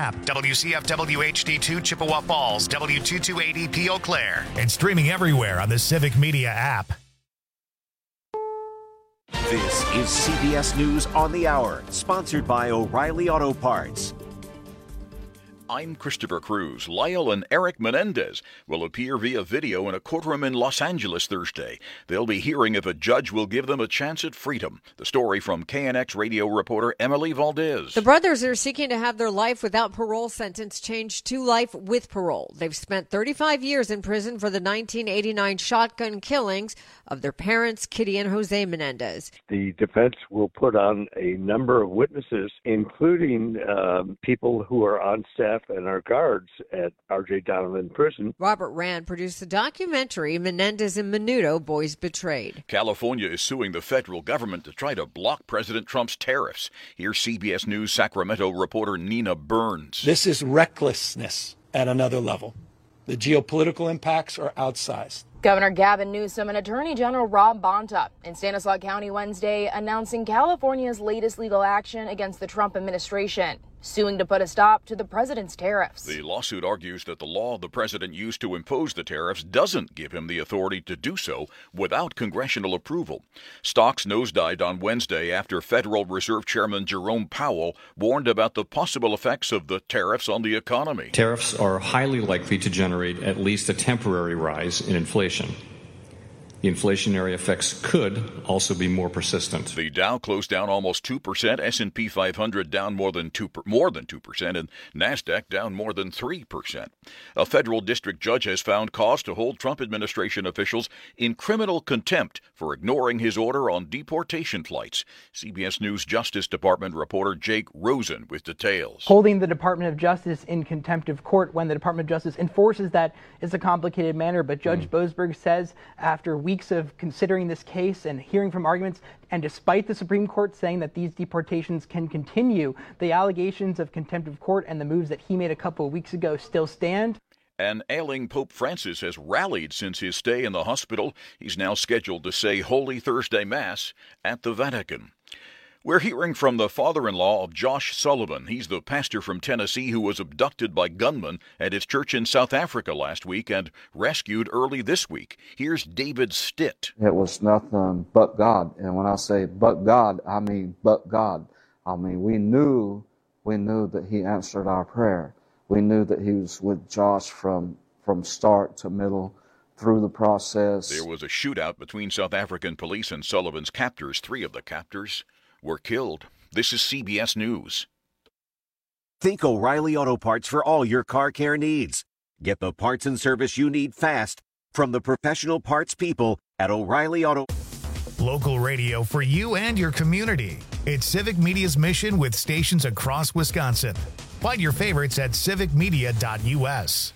app, WCFW HD2 Chippewa Falls, W228EP Eau Claire, and streaming everywhere on the Civic Media app. This is CBS News on the Hour, sponsored by O'Reilly Auto Parts. I'm Christopher Cruz. Lyle and Eric Menendez will appear via video in a courtroom in Los Angeles Thursday. They'll be hearing if a judge will give them a chance at freedom. The story from KNX radio reporter Emily Valdez. The brothers are seeking to have their life without parole sentence changed to life with parole. They've spent 35 years in prison for the 1989 shotgun killings of their parents, Kitty and Jose Menendez. The defense will put on a number of witnesses, including people who are on staff and our guards at R.J. Donovan Prison. Robert Rand produced the documentary Menendez and Menudo, Boys Betrayed. California is suing the federal government to try to block President Trump's tariffs. Here's CBS News Sacramento reporter Nina Burns. This is recklessness at another level. The geopolitical impacts are outsized. Governor Gavin Newsom and Attorney General Rob Bonta in Stanislaus County Wednesday announcing California's latest legal action against the Trump administration, suing to put a stop to the president's tariffs. The lawsuit argues that the law the president used to impose the tariffs doesn't give him the authority to do so without congressional approval. Stocks nosedived on Wednesday after Federal Reserve Chairman Jerome Powell warned about the possible effects of the tariffs on the economy. Tariffs are highly likely to generate at least a temporary rise in inflation. The inflationary effects could also be more persistent. The Dow closed down almost 2%, S&P 500 down more than 2%, and Nasdaq down more than 3%. A federal district judge has found cause to hold Trump administration officials in criminal contempt for ignoring his order on deportation flights. CBS News Justice Department reporter Jake Rosen with details. Holding the Department of Justice in contempt of court when the Department of Justice enforces that is a complicated matter, but Judge Boasberg says after weeks of considering this case and hearing from arguments, and despite the Supreme Court saying that these deportations can continue, the allegations of contempt of court and the moves that he made a couple of weeks ago still stand. An ailing Pope Francis has rallied since his stay in the hospital. He's now scheduled to say Holy Thursday Mass at the Vatican. We're hearing from the father-in-law of Josh Sullivan. He's the pastor from Tennessee who was abducted by gunmen at his church in South Africa last week and rescued early this week. Here's David Stitt. It was nothing but God. And when I say but God, I mean but God. I mean, we knew that he answered our prayer. We knew that he was with Josh from start to middle through the process. There was a shootout between South African police and Sullivan's captors. 3 of the captors were killed. This is CBS News. Think O'Reilly Auto Parts for all your car care needs. Get the parts and service you need fast from the professional parts people at O'Reilly Auto. Local radio for you and your community. It's Civic Media's mission with stations across Wisconsin. Find your favorites at civicmedia.us.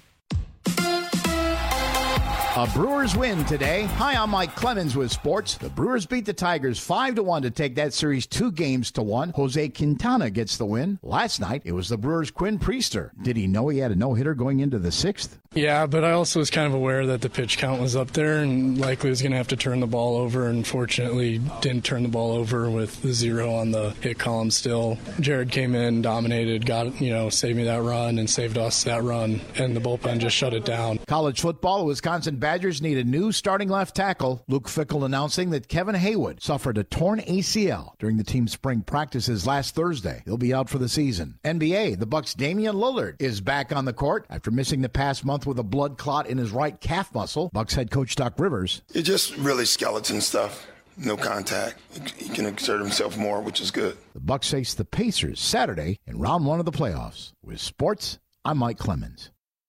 A Brewers win today. Hi, I'm Mike Clemens with sports. The Brewers beat the Tigers 5-1 to take that series 2-1. Jose Quintana gets the win. Last night, it was the Brewers' Quinn Priester. Did he know he had a no-hitter going into the 6th? Yeah, but I also was kind of aware that the pitch count was up there and likely was going to have to turn the ball over, and fortunately didn't turn the ball over with the 0 on the hit column still. Jared came in, dominated, saved me that run and saved us that run, and the bullpen just shut it down. College football, Wisconsin Badgers need a new starting left tackle. Luke Fickell announcing that Kevin Haywood suffered a torn ACL during the team's spring practices last Thursday. He'll be out for the season. NBA, the Bucks' Damian Lillard is back on the court after missing the past month with a blood clot in his right calf muscle. Bucks head coach Doc Rivers. It's just really skeleton stuff. No contact. He can exert himself more, which is good. The Bucks face the Pacers Saturday in round 1 of the playoffs. With sports, I'm Mike Clemens.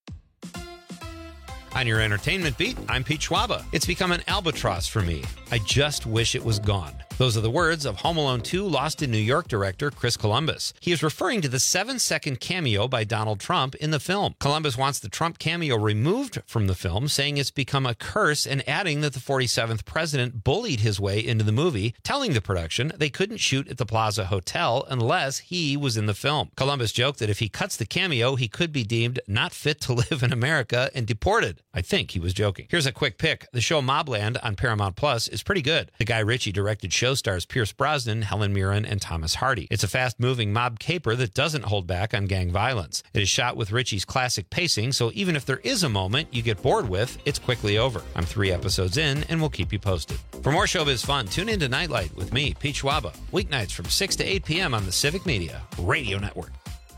On your entertainment beat, I'm Pete Schwaba. It's become an albatross for me. I just wish it was gone. Those are the words of Home Alone 2 Lost in New York director Chris Columbus. He is referring to the 7-second cameo by Donald Trump in the film. Columbus wants the Trump cameo removed from the film, saying it's become a curse, and adding that the 47th president bullied his way into the movie, telling the production they couldn't shoot at the Plaza Hotel unless he was in the film. Columbus joked that if he cuts the cameo, he could be deemed not fit to live in America and deported. I think he was joking. Here's a quick pick. The show Mobland on Paramount Plus is pretty good. The Guy Ritchie directed show show stars Pierce Brosnan, Helen Mirren, and Thomas Hardy. It's a fast-moving mob caper that doesn't hold back on gang violence. It is shot with Ritchie's classic pacing, so even if there is a moment you get bored with, it's quickly over. I'm 3 episodes in, and we'll keep you posted. For more showbiz fun, tune into Nightlight with me, Pete Schwaba, weeknights from 6 to 8 p.m. on the Civic Media Radio Network.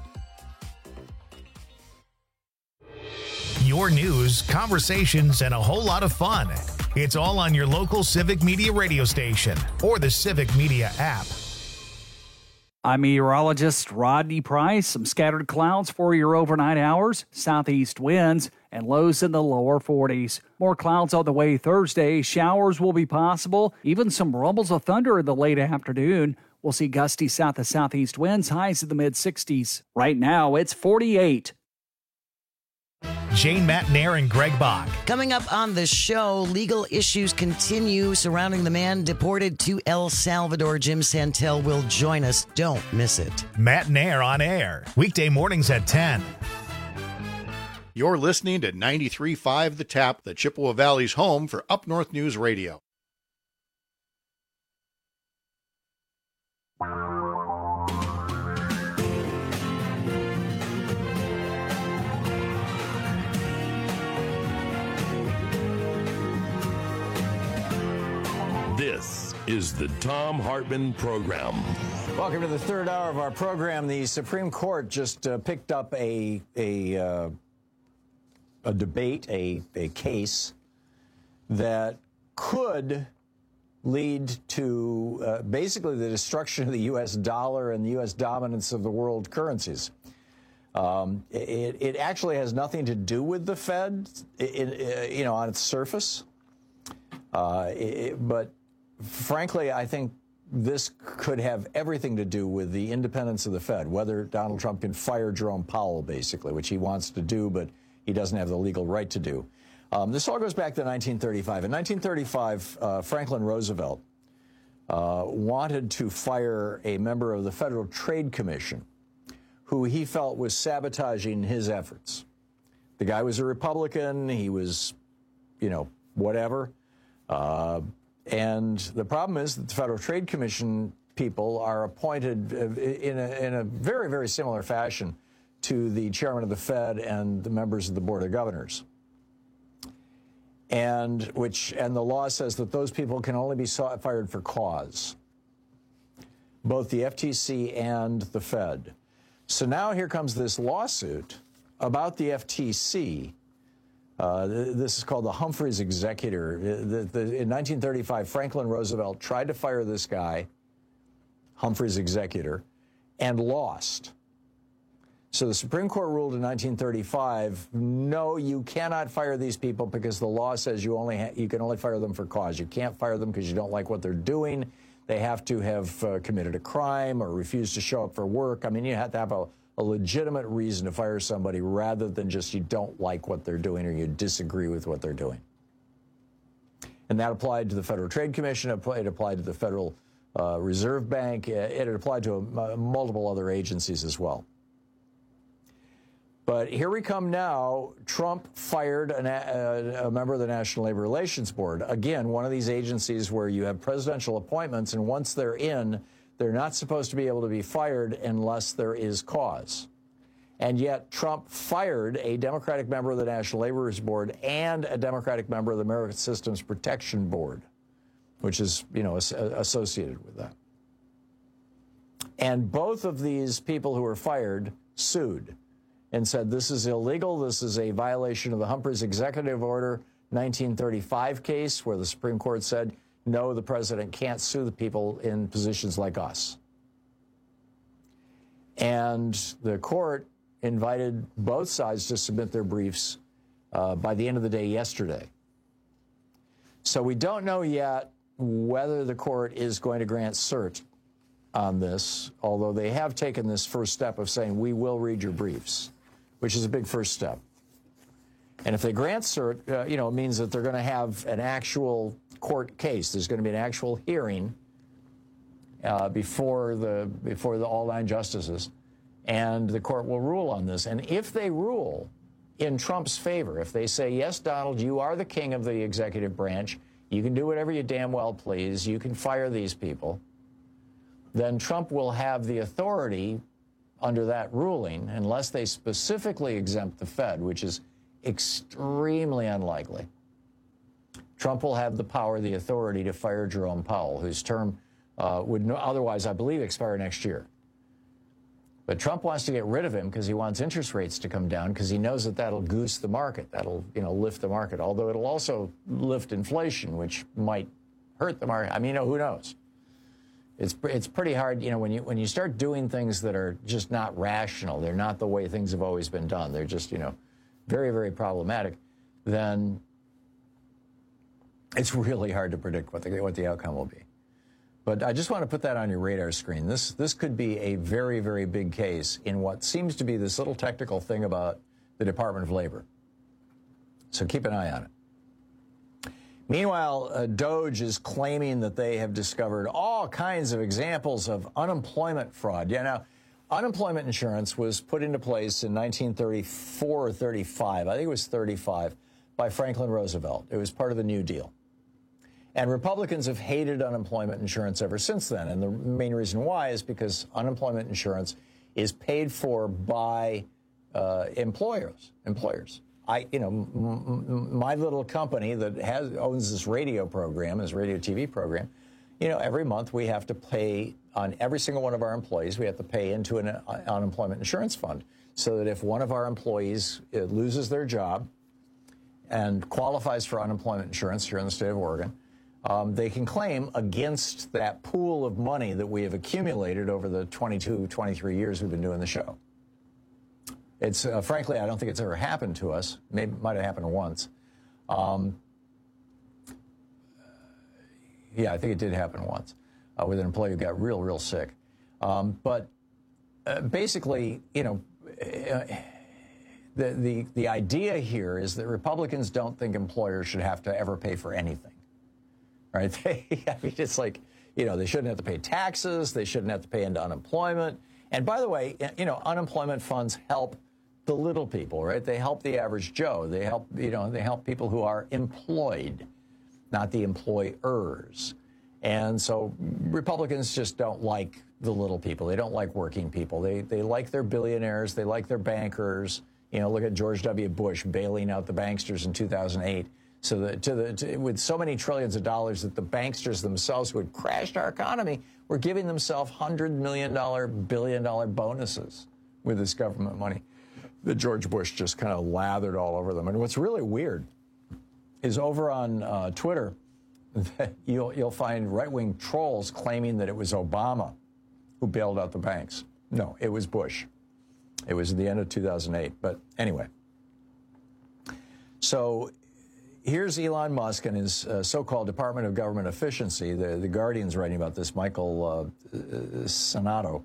Your news, conversations, and a whole lot of fun. It's all on your local Civic Media radio station or the Civic Media app. I'm meteorologist Rodney Price. Some scattered clouds for your overnight hours, southeast winds, and lows in the lower 40s. More clouds on the way Thursday. Showers will be possible, even some rumbles of thunder in the late afternoon. We'll see gusty south to southeast winds, highs in the mid-60s. Right now, it's 48. Jane Matnair and Greg Bach. Coming up on the show, legal issues continue surrounding the man deported to El Salvador. Jim Santel will join us. Don't miss it. Matnair on air, weekday mornings at 10. You're listening to 93.5 The Tap, the Chippewa Valley's home for Up North News Radio. This is the Thom Hartmann Program. Welcome to the third hour of our program. The Supreme Court just picked up a debate, a case that could lead to basically the destruction of the U.S. dollar and the U.S. dominance of the world currencies. It actually has nothing to do with the Fed, on its surface, but frankly, I think this could have everything to do with the independence of the Fed, whether Donald Trump can fire Jerome Powell, basically, which he wants to do, but he doesn't have the legal right to do. This all goes back to 1935. In 1935, Franklin Roosevelt wanted to fire a member of the Federal Trade Commission who he felt was sabotaging his efforts. The guy was a Republican. He was, whatever. And the problem is that the Federal Trade Commission people are appointed in a very, very similar fashion to the chairman of the Fed and the members of the Board of Governors. And the law says that those people can only be fired for cause, both the FTC and the Fed. So now here comes this lawsuit about the FTC. This is called the Humphreys Executor. In 1935, Franklin Roosevelt tried to fire this guy, Humphreys Executor, and lost. So the Supreme Court ruled in 1935, no, you cannot fire these people because the law says you can only fire them for cause. You can't fire them because you don't like what they're doing. They have to have committed a crime or refused to show up for work. I mean, you have to have a legitimate reason to fire somebody rather than just you don't like what they're doing or you disagree with what they're doing. And that applied to the Federal Trade Commission. It applied to the Federal Reserve Bank. It applied to multiple other agencies as well. But here we come now. Trump fired a member of the National Labor Relations Board. Again, one of these agencies where you have presidential appointments, and once they're in, they're not supposed to be able to be fired unless there is cause. And yet Trump fired a Democratic member of the National Labor Relations Board and a Democratic member of the American Systems Protection Board, which is, associated with that. And both of these people who were fired sued and said this is illegal. This is a violation of the Humphreys Executive Order 1935 case where the Supreme Court said, no, the president can't sue the people in positions like us. And the court invited both sides to submit their briefs by the end of the day yesterday. So we don't know yet whether the court is going to grant cert on this, although they have taken this first step of saying, we will read your briefs, which is a big first step. And if they grant cert, it means that they're going to have an actual court case. There's going to be an actual hearing before all 9 justices, and the court will rule on this. And if they rule in Trump's favor, if they say, yes, Donald, you are the king of the executive branch, you can do whatever you damn well please, you can fire these people, then Trump will have the authority under that ruling, unless they specifically exempt the Fed, which is extremely unlikely. Trump will have the power, the authority to fire Jerome Powell, whose term would otherwise, I believe, expire next year. But Trump wants to get rid of him because he wants interest rates to come down, because he knows that that'll goose the market. That'll, lift the market, although it'll also lift inflation, which might hurt the market. I mean, who knows? It's pretty hard, when you start doing things that are just not rational, they're not the way things have always been done, they're just, very, very problematic, then it's really hard to predict what the outcome will be. But I just want to put that on your radar screen. This could be a very, very big case in what seems to be this little technical thing about the Department of Labor. So keep an eye on it. Meanwhile, Doge is claiming that they have discovered all kinds of examples of unemployment fraud. Yeah, now, unemployment insurance was put into place in 1934 or 35. I think it was 35, by Franklin Roosevelt. It was part of the New Deal. And Republicans have hated unemployment insurance ever since then. And the main reason why is because unemployment insurance is paid for by employers. My little company that owns this radio program, this radio TV program, every month we have to pay on every single one of our employees, we have to pay into an unemployment insurance fund, so that if one of our employees loses their job and qualifies for unemployment insurance here in the state of Oregon, they can claim against that pool of money that we have accumulated over the 22, 23 years we've been doing the show. It's frankly, I don't think it's ever happened to us. Maybe it might have happened once. Yeah, I think it did happen once with an employee who got real sick. But basically, the idea here is that Republicans don't think employers should have to ever pay for anything. Right? It's like, they shouldn't have to pay taxes. They shouldn't have to pay into unemployment. And by the way, unemployment funds help the little people, right? They help the average Joe. They help, they help people who are employed, not the employers. And so Republicans just don't like the little people. They don't like working people. They like their billionaires. They like their bankers. Look at George W. Bush bailing out the banksters in 2008. So that with so many trillions of dollars that the banksters themselves who had crashed our economy were giving themselves $100 million, billion-dollar bonuses with this government money that George Bush just kind of lathered all over them. And what's really weird is over on Twitter, you'll find right-wing trolls claiming that it was Obama who bailed out the banks. No, it was Bush. It was at the end of 2008. But anyway, so here's Elon Musk and his so-called Department of Government Efficiency. The Guardian's writing about this, Michael Sonato.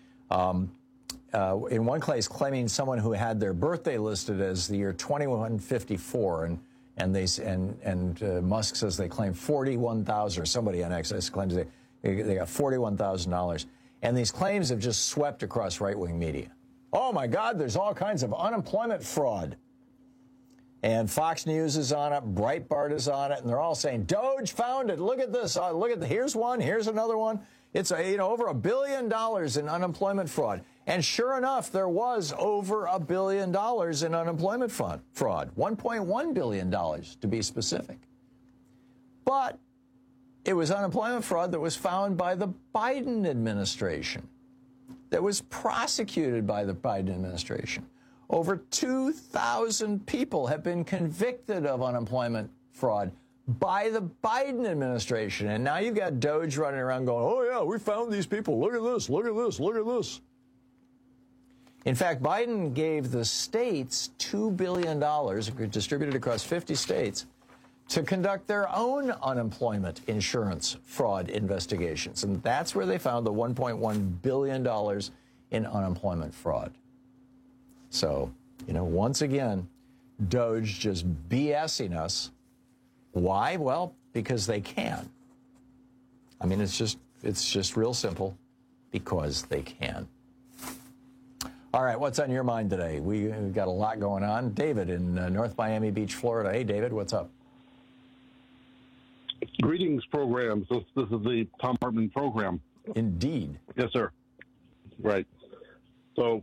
In one case, claiming someone who had their birthday listed as the year 2154, and Musk says they claim 41,000, or somebody on X claims they got $41,000, and these claims have just swept across right-wing media. Oh my God, there's all kinds of unemployment fraud. And Fox News is on it, Breitbart is on it, and they're all saying, Doge found it, look at this, here's one, here's another one. It's over $1 billion in unemployment fraud. And sure enough, there was over $1 billion in unemployment fraud, $1.1 billion to be specific. But it was unemployment fraud that was found by the Biden administration, that was prosecuted by the Biden administration. Over 2,000 people have been convicted of unemployment fraud by the Biden administration. And now you've got Doge running around going, oh, yeah, we found these people. Look at this, look at this, look at this. In fact, Biden gave the states $2 billion, distributed across 50 states, to conduct their own unemployment insurance fraud investigations. And that's where they found the $1.1 billion in unemployment fraud. So, once again, Doge just BSing us. Why? Well, because they can. I mean, it's just real simple, because they can. All right, what's on your mind today? We've got a lot going on. David in North Miami Beach, Florida. Hey, David, what's up? Greetings, programs. This is the Thom Hartmann program. Indeed. Yes, sir. Right. So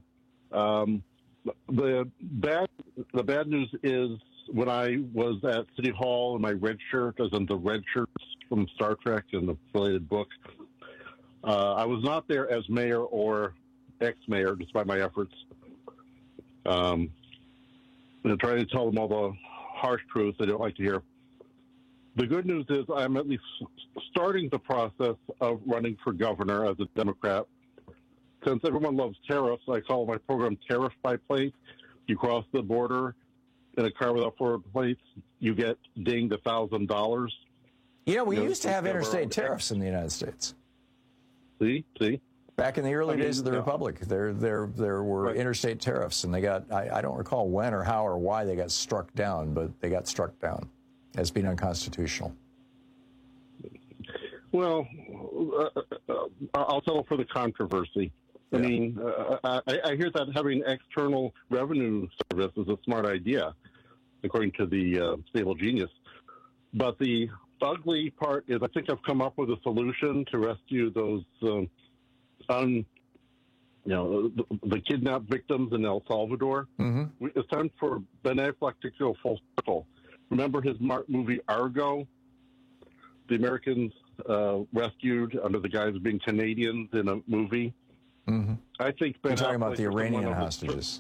the bad news is when I was at City Hall in my red shirt, as in the red shirts from Star Trek and the related book, I was not there as mayor or ex-mayor, despite my efforts. I'm trying to tell them all the harsh truths they don't like to hear. The good news is I'm at least starting the process of running for governor as a Democrat. Since everyone loves tariffs, I call my program Tariff by Plate. You cross the border in a car without forward plates, you get dinged $1,000. We used to have interstate tariffs in the United States. See? Back in the early days of the Republic, there were interstate tariffs, and they got, I don't recall when or how or why they got struck down, but they got struck down as being unconstitutional. Well, I'll settle for the controversy. I mean, I hear that having external revenue service is a smart idea, according to the Stable Genius. But the ugly part is I think I've come up with a solution to rescue those the kidnapped victims in El Salvador. Mm-hmm. It's time for Ben Affleck to go full circle. Remember his movie Argo? The Americans rescued under the guise of being Canadians in a movie. Mm-hmm. I think Ben You're talking Affleck about the Iranian hostages.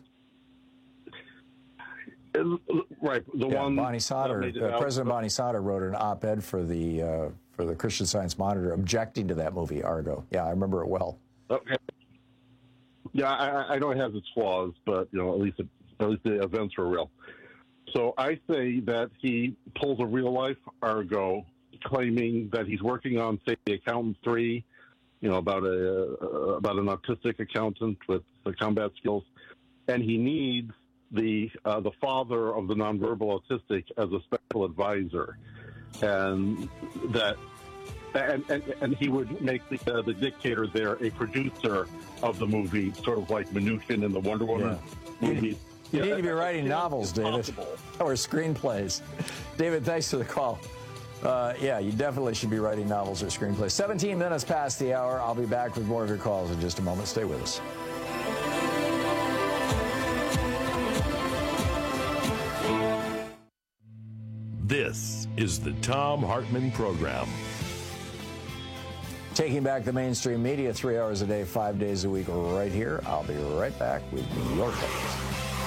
Right. Bonnie Sauter, President Bonnie Sauter wrote an op-ed for the Christian Science Monitor objecting to that movie, Argo. Yeah, I remember it well. Okay. Yeah, I know it has its flaws, but at least the events were real. So I say that he pulls a real-life Argo, claiming that he's working on, say, The Accountant 3, about an autistic accountant with the combat skills, and he needs the father of the nonverbal autistic as a special advisor, and he would make the dictator there a producer of the movie, sort of like Mnuchin in the Wonder Woman movies. You need to be writing novels, David, or screenplays. David, thanks for the call. You definitely should be writing novels or screenplays. 17 minutes past the hour. I'll be back with more of your calls in just a moment. Stay with us. This is the Thom Hartmann Program. Taking back the mainstream media 3 hours a day, 5 days a week, right here. I'll be right back with your calls.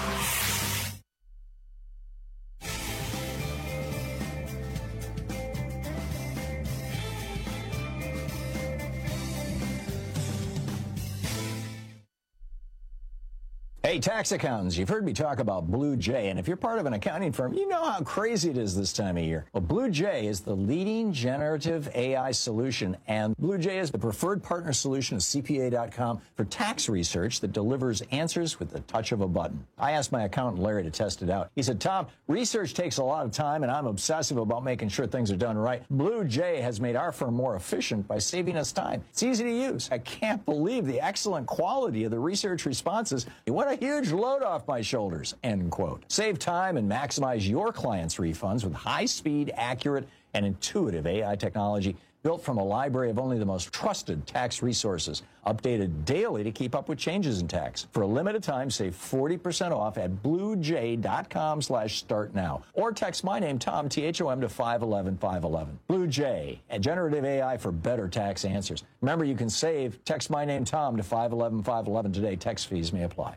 Hey, tax accountants, you've heard me talk about Blue Jay, and if you're part of an accounting firm, you know how crazy it is this time of year. Well, Blue Jay is the leading generative AI solution, and Blue Jay is the preferred partner solution of CPA.com for tax research that delivers answers with the touch of a button. I asked my accountant, Larry, to test it out. He said, Tom, research takes a lot of time, and I'm obsessive about making sure things are done right. Blue Jay has made our firm more efficient by saving us time. It's easy to use. I can't believe the excellent quality of the research responses. What a huge load off my shoulders, end quote. Save time and maximize your clients' refunds with high-speed, accurate, and intuitive AI technology built from a library of only the most trusted tax resources, updated daily to keep up with changes in tax. For a limited time, save 40% off at bluejay.com/start now. Or text my name, Tom, T-H-O-M, to 511-511. Blue Jay, a generative AI for better tax answers. Remember, you can save. Text my name, Tom, to 511-511 today. Text fees may apply.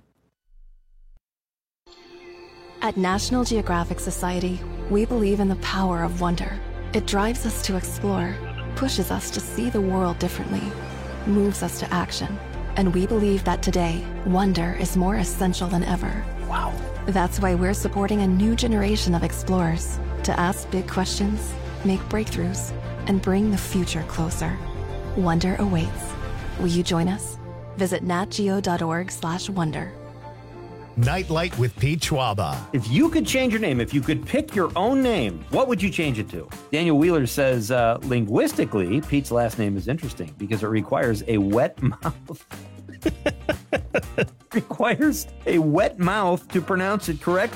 At National Geographic Society, we believe in the power of wonder. It drives us to explore, pushes us to see the world differently, moves us to action. And we believe that today, wonder is more essential than ever. Wow. That's why we're supporting a new generation of explorers to ask big questions, make breakthroughs, and bring the future closer. Wonder awaits. Will you join us? Visit natgeo.org/wonder. Nightlight with Pete Schwaba. If you could change your name, if you could pick your own name, what would you change it to? Daniel Wheeler says, linguistically, Pete's last name is interesting because it requires a wet mouth. Requires a wet mouth to pronounce it correctly.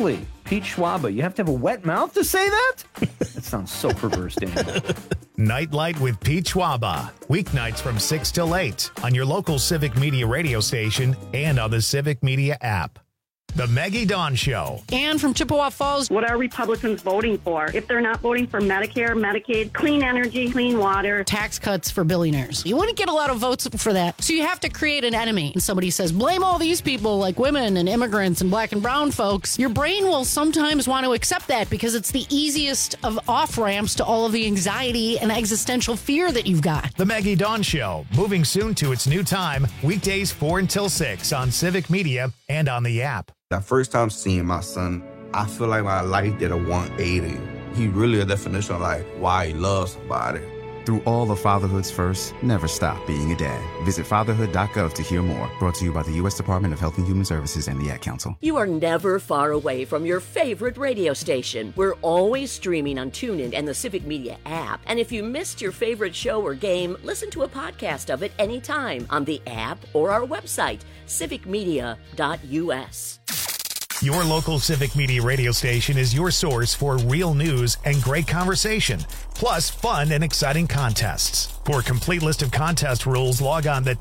Pete Schwaba, you have to have a wet mouth to say that? That sounds so perverse, Daniel. Nightlight with Pete Schwaba. Weeknights from 6 till 8 on your local Civic Media radio station and on the Civic Media app. The Maggie Dawn Show. Ann from Chippewa Falls. What are Republicans voting for? If they're not voting for Medicare, Medicaid, clean energy, clean water. Tax cuts for billionaires. You wouldn't get a lot of votes for that. So you have to create an enemy. And somebody says, blame all these people like women and immigrants and black and brown folks. Your brain will sometimes want to accept that because it's the easiest of off-ramps to all of the anxiety and existential fear that you've got. The Maggie Dawn Show, moving soon to its new time, weekdays 4 until 6 on Civic Media and on the app. That first time seeing my son, I feel like my life did a 180. He really a definition of like why he loves somebody. Through all the fatherhood's first, never stop being a dad. Visit fatherhood.gov to hear more. Brought to you by the U.S. Department of Health and Human Services and the Ad Council. You are never far away from your favorite radio station. We're always streaming on TuneIn and the Civic Media app. And if you missed your favorite show or game, listen to a podcast of it anytime on the app or our website, civicmedia.us. Your local Civic Media radio station is your source for real news and great conversation, plus fun and exciting contests. For a complete list of contest rules, log on to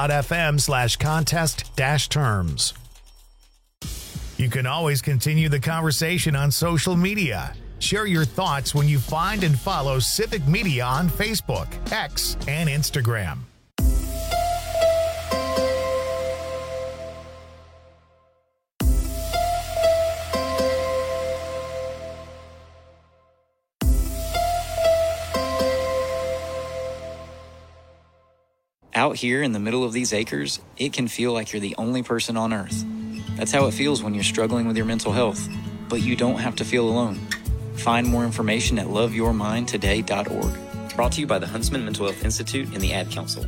tap.fm/contest-terms. You can always continue the conversation on social media. Share your thoughts when you find and follow Civic Media on Facebook, X, and Instagram. Out here in the middle of these acres, it can feel like you're the only person on Earth. That's how it feels when you're struggling with your mental health. But you don't have to feel alone. Find more information at loveyourmindtoday.org. Brought to you by the Huntsman Mental Health Institute and the Ad Council.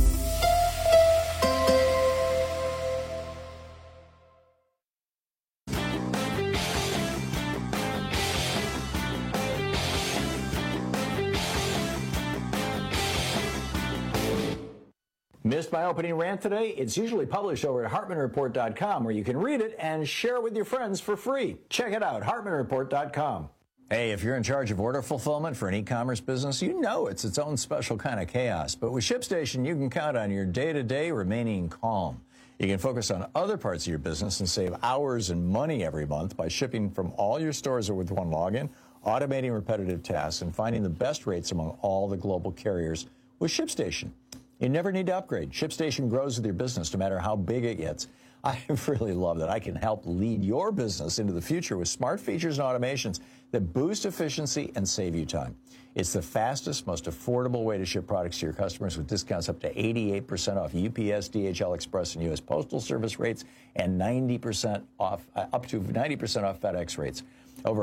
Missed my opening rant today? It's usually published over at HartmanReport.com, where you can read it and share it with your friends for free. Check it out, HartmanReport.com. Hey, if you're in charge of order fulfillment for an e-commerce business, you know it's its own special kind of chaos. But with ShipStation, you can count on your day-to-day remaining calm. You can focus on other parts of your business and save hours and money every month by shipping from all your stores with one login, automating repetitive tasks, and finding the best rates among all the global carriers with ShipStation. You never need to upgrade. ShipStation grows with your business no matter how big it gets. I really love that I can help lead your business into the future with smart features and automations that boost efficiency and save you time. It's the fastest, most affordable way to ship products to your customers with discounts up to 88% off UPS, DHL Express, and U.S. Postal Service rates and 90% off, up to 90% off FedEx rates. Over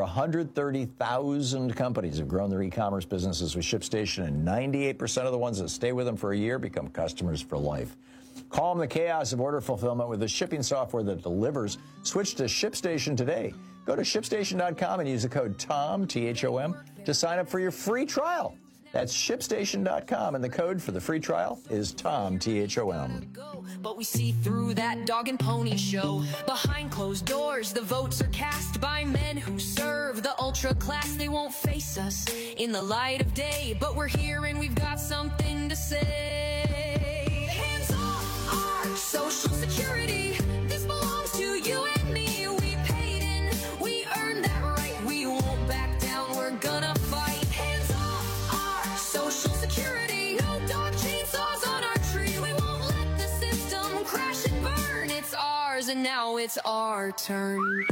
130,000 companies have grown their e-commerce businesses with ShipStation, and 98% of the ones that stay with them for a year become customers for life. Calm the chaos of order fulfillment with the shipping software that delivers. Switch to ShipStation today. Go to ShipStation.com and use the code TOM, T-H-O-M, to sign up for your free trial. That's ShipStation.com, and the code for the free trial is TOM, T-H-O-M. But we see through that dog and pony show. Behind closed doors, the votes are cast by men who serve the ultra class. They won't face us in the light of day, but we're here and we've got something to say. Hands off our social security. This belongs to you and me. We paid in, we earned that right. We won't back down, we're gonna fight. Hands off our social security. No dog chainsaws on our tree. We won't let the system crash and burn. It's ours and now it's our turn.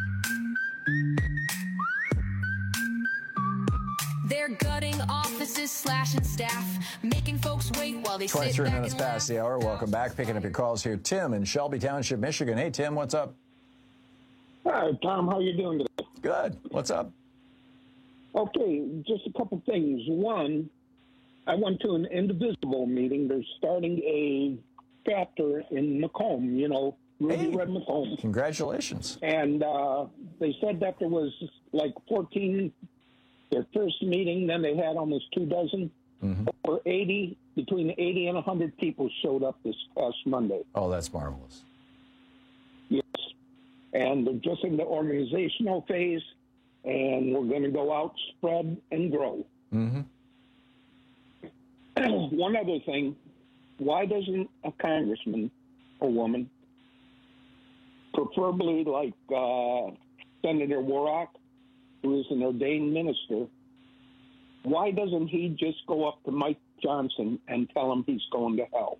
They're gutting offices, slashing staff, making folks wait while they sit back 23 minutes past the hour. Welcome back. Picking up your calls here. Tim in Shelby Township, Michigan. Hey, Tim, what's up? Hi, Tom. How you doing today? Good. What's up? Okay, just a couple things. One, I went to an Indivisible meeting. They're starting a chapter in Macomb, you know, Ruby Red Macomb. Congratulations. And they said that there was like 14, their first meeting, then they had almost 24. Over 80, between 80 and 100 people showed up this past Monday. Oh, that's marvelous. Yes. And they're just in the organizational phase, and we're going to go out, spread, and grow. Mm-hmm. One other thing, why doesn't a congressman or woman, preferably like Senator Warnock, who is an ordained minister, why doesn't he just go up to Mike Johnson and tell him he's going to hell?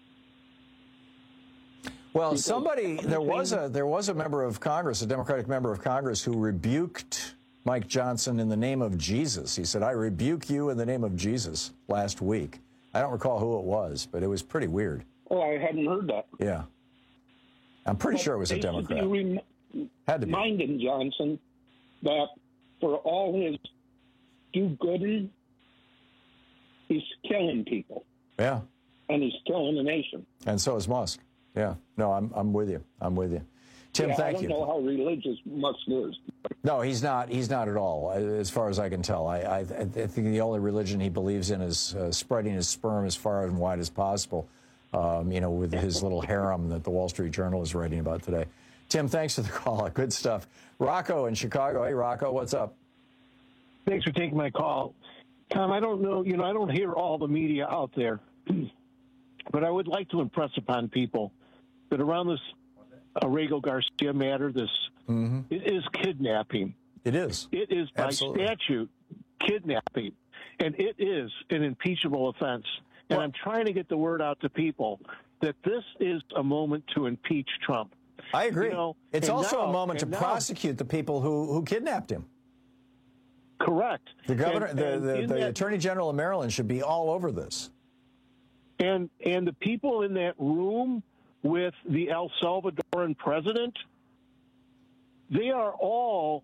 Well, there was a member of Congress, a Democratic member of Congress, who rebuked Mike Johnson in the name of Jesus. He said, "I rebuke you in the name of Jesus," last week. I don't recall who it was, but it was pretty weird. Oh, I hadn't heard that. Yeah. I'm pretty sure it was a Democrat. Had to be. Reminding Johnson that for all his do-gooding, he's killing people. Yeah. And he's killing the nation. And so is Musk. Yeah. No, I'm with you. I'm with you. Tim, thank you. I don't know how religious Musk is. No, he's not. He's not at all, as far as I can tell. I think the only religion he believes in is spreading his sperm as far and wide as possible, with his little harem that the Wall Street Journal is writing about today. Tim, thanks for the call. Good stuff. Rocco in Chicago. Hey, Rocco, what's up? Thanks for taking my call. Tom, I don't know, I don't hear all the media out there, but I would like to impress upon people that around this Arrigo Garcia matter, it is kidnapping. It is. It is by Absolutely. statute kidnapping, and it is an impeachable offense. And I'm trying to get the word out to people that this is a moment to impeach Trump. I agree. It's also a moment to prosecute the people who kidnapped him. Correct. The governor, the Attorney General of Maryland should be all over this. And the people in that room with the El Salvadoran president, they are all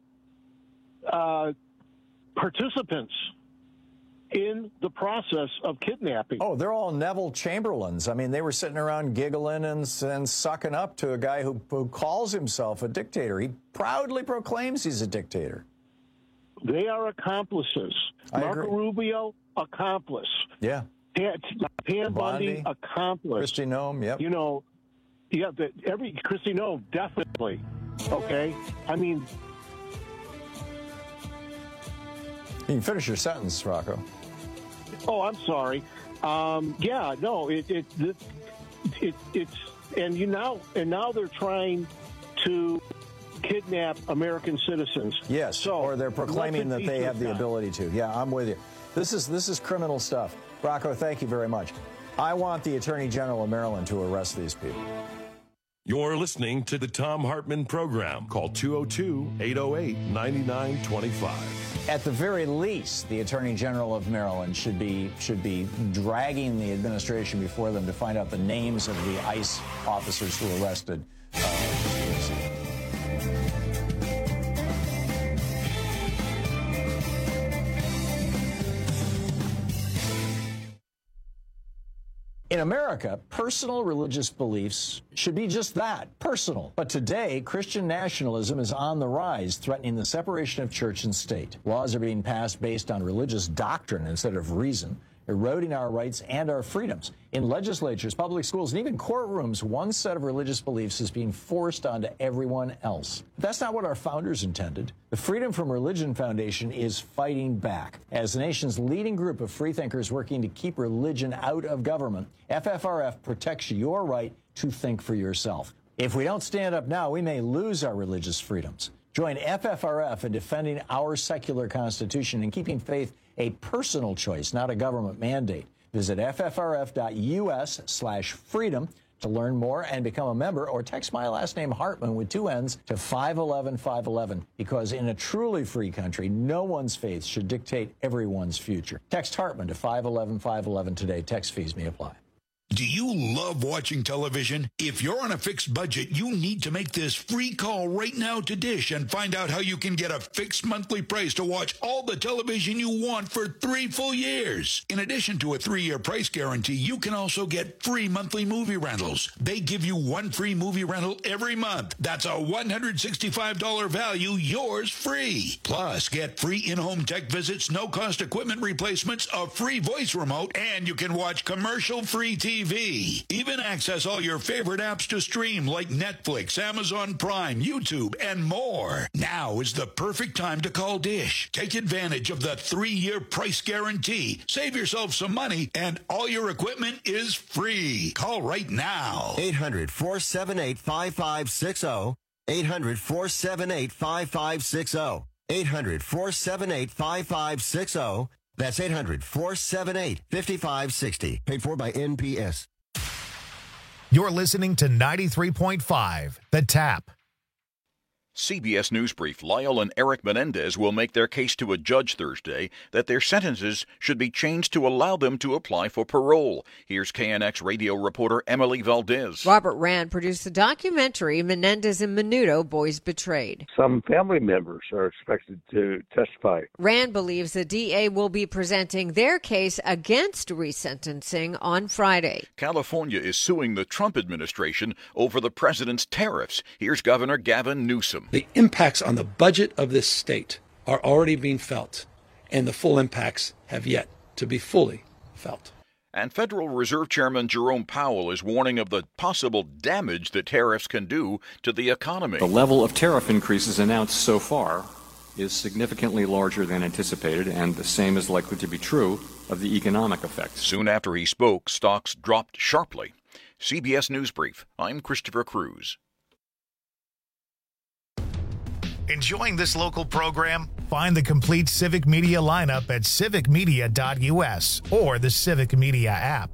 participants in the process of kidnapping. Oh, they're all Neville Chamberlains. I mean, they were sitting around giggling and sucking up to a guy who calls himself a dictator. He proudly proclaims he's a dictator. They are accomplices. Marco Rubio, accomplice. Yeah. Pam Bundy, accomplice. Kristi Noem, yep. Kristi Noem, definitely. Okay? I mean... You can finish your sentence, Rocco. Oh, I'm sorry. Now they're trying to kidnap American citizens. Yes, or they're proclaiming that they have the ability to. Yeah, I'm with you. This is criminal stuff. Rocco, thank you very much. I want the Attorney General of Maryland to arrest these people. You're listening to the Thom Hartmann Program. Call 202-808-9925. At the very least, the Attorney General of Maryland should be dragging the administration before them to find out the names of the ICE officers who arrested In America, personal religious beliefs should be just that, personal. But today, Christian nationalism is on the rise, threatening the separation of church and state. Laws are being passed based on religious doctrine instead of reason, eroding our rights and our freedoms. In legislatures, public schools, and even courtrooms, one set of religious beliefs is being forced onto everyone else. But that's not what our founders intended. The Freedom from Religion Foundation is fighting back. As the nation's leading group of freethinkers working to keep religion out of government, FFRF protects your right to think for yourself. If we don't stand up now, we may lose our religious freedoms. Join FFRF in defending our secular constitution and keeping faith a personal choice, not a government mandate. Visit ffrf.us/freedom to learn more and become a member, or text my last name Hartman with 2 N's to 511-511, because in a truly free country, no one's faith should dictate everyone's future. Text Hartman to 511-511 today. Text fees may apply. Do you love watching television? If you're on a fixed budget, you need to make this free call right now to Dish and find out how you can get a fixed monthly price to watch all the television you want for 3 full years. In addition to a 3-year price guarantee, you can also get free monthly movie rentals. They give you 1 free movie rental every month. That's a $165 value, yours free. Plus, get free in-home tech visits, no-cost equipment replacements, a free voice remote, and you can watch commercial-free TV TV. Even access all your favorite apps to stream like Netflix, Amazon Prime, YouTube, and more. Now is the perfect time to call Dish. Take advantage of the 3-year price guarantee. Save yourself some money, and all your equipment is free. Call right now. 800-478-5560. 800-478-5560. 800-478-5560. That's 800-478-5560. Paid for by NPS. You're listening to 93.5, The Tap. CBS News Brief, Lyle and Eric Menendez will make their case to a judge Thursday that their sentences should be changed to allow them to apply for parole. Here's KNX radio reporter Emily Valdez. Robert Rand produced the documentary Menendez and Menudo, Boys Betrayed. Some family members are expected to testify. Rand believes the DA will be presenting their case against resentencing on Friday. California is suing the Trump administration over the president's tariffs. Here's Governor Gavin Newsom. The impacts on the budget of this state are already being felt, and the full impacts have yet to be fully felt. And Federal Reserve Chairman Jerome Powell is warning of the possible damage that tariffs can do to the economy. The level of tariff increases announced so far is significantly larger than anticipated, and the same is likely to be true of the economic effects. Soon after he spoke, stocks dropped sharply. CBS News Brief, I'm Christopher Cruz. Enjoying this local program? Find the complete Civic Media lineup at civicmedia.us or the Civic Media app.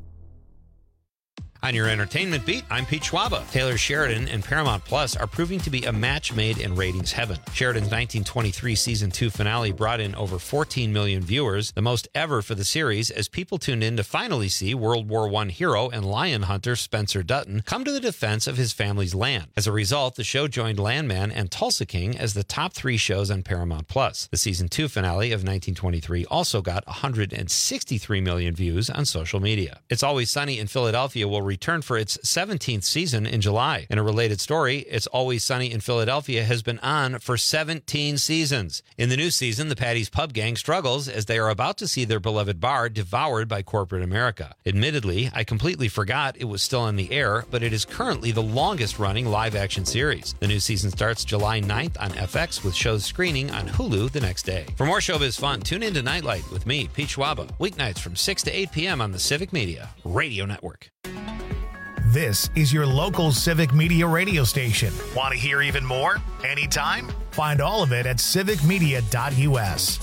On your entertainment beat, I'm Pete Schwaba. Taylor Sheridan and Paramount Plus are proving to be a match made in ratings heaven. Sheridan's 1923 Season 2 finale brought in over 14 million viewers, the most ever for the series, as people tuned in to finally see World War I hero and lion hunter Spencer Dutton come to the defense of his family's land. As a result, the show joined Landman and Tulsa King as the top 3 shows on Paramount Plus. The Season 2 finale of 1923 also got 163 million views on social media. It's Always Sunny in Philadelphia will return for its 17th season in July. In a related story, It's Always Sunny in Philadelphia has been on for 17 seasons. In the new season, the Patty's Pub Gang struggles as they are about to see their beloved bar devoured by corporate America. Admittedly, I completely forgot it was still on the air, but it is currently the longest-running live-action series. The new season starts July 9th on FX, with shows screening on Hulu the next day. For more showbiz fun, tune in to Nightlight with me, Pete Schwaba, weeknights from 6 to 8 p.m. on the Civic Media Radio Network. This is your local Civic Media radio station. Want to hear even more? Anytime? Find all of it at civicmedia.us.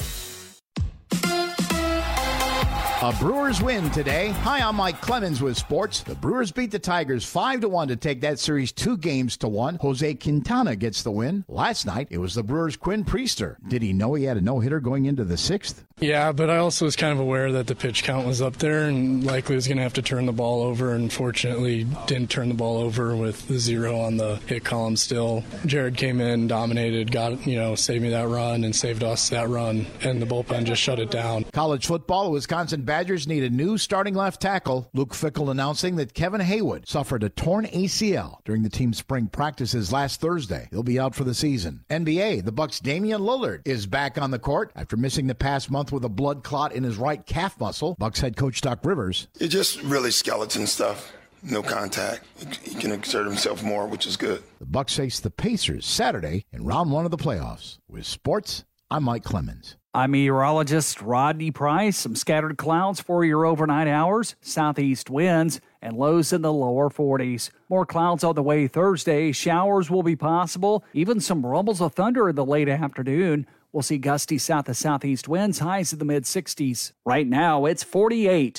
A Brewers win today. Hi, I'm Mike Clemens with sports. The Brewers beat the Tigers 5-1 to take that series 2-1. Jose Quintana gets the win. Last night, it was the Brewers' Quinn Priester. Did he know he had a no-hitter going into the 6th? Yeah, but I also was kind of aware that the pitch count was up there and likely was going to have to turn the ball over, and fortunately didn't turn the ball over with the 0 on the hit column still. Jared came in, dominated, saved me that run and saved us that run, and the bullpen just shut it down. College football, the Wisconsin Badgers need a new starting left tackle. Luke Fickell announcing that Kevin Haywood suffered a torn ACL during the team's spring practices last Thursday. He'll be out for the season. NBA, the Bucks' Damian Lillard is back on the court after missing the past month with a blood clot in his right calf muscle. Bucks head coach Doc Rivers. It's just really skeleton stuff. No contact. He can exert himself more, which is good. The Bucks face the Pacers Saturday in round 1 of the playoffs. With sports, I'm Mike Clemens. I'm meteorologist Rodney Price. Some scattered clouds for your overnight hours, southeast winds, and lows in the lower 40s. More clouds on the way Thursday. Showers will be possible, even some rumbles of thunder in the late afternoon. We'll see gusty south to southeast winds, highs in the mid-60s. Right now, it's 48.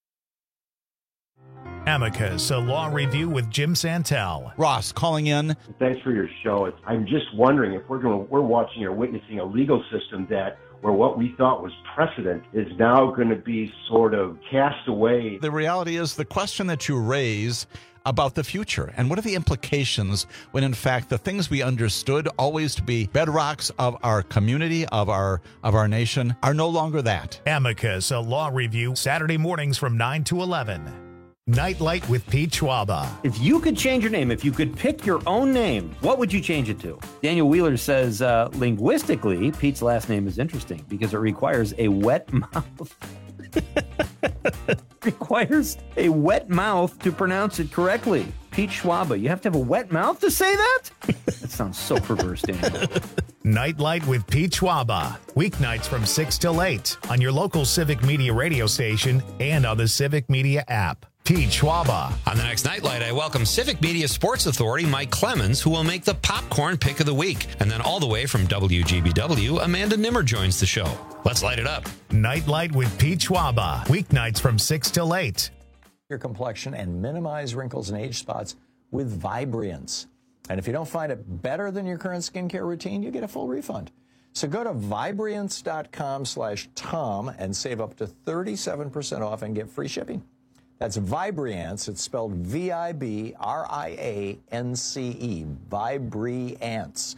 Amicus, a law review with Jim Santel. Ross calling in. Thanks for your show. I'm just wondering if we're watching or witnessing a legal system where what we thought was precedent is now going to be sort of cast away. The reality is the question that you raise about the future and what are the implications when in fact the things we understood always to be bedrocks of our community, of our nation, are no longer that. Amicus, a law review, Saturday mornings from 9 to 11. Nightlight with Pete Schwaba. If you could change your name, if you could pick your own name, what would you change it to? Daniel Wheeler says, linguistically, Pete's last name is interesting because it requires a wet mouth. Requires a wet mouth to pronounce it correctly. Pete Schwaba, you have to have a wet mouth to say that? That sounds so perverse, Daniel. Nightlight with Pete Schwaba. Weeknights from 6 till 8 on your local Civic Media radio station and on the Civic Media app. Pete Schwaba. On the next Nightlight, I welcome Civic Media Sports Authority Mike Clemens, who will make the popcorn pick of the week. And then all the way from WGBW, Amanda Nimmer joins the show. Let's light it up. Nightlight with Pete Schwaba. Weeknights from 6 till 8. Your complexion and minimize wrinkles and age spots with Vibriance. And if you don't find it better than your current skincare routine, you get a full refund. So go to Vibriance.com/Tom and save up to 37% off and get free shipping. That's Vibriance. It's spelled Vibriance. Vibriance.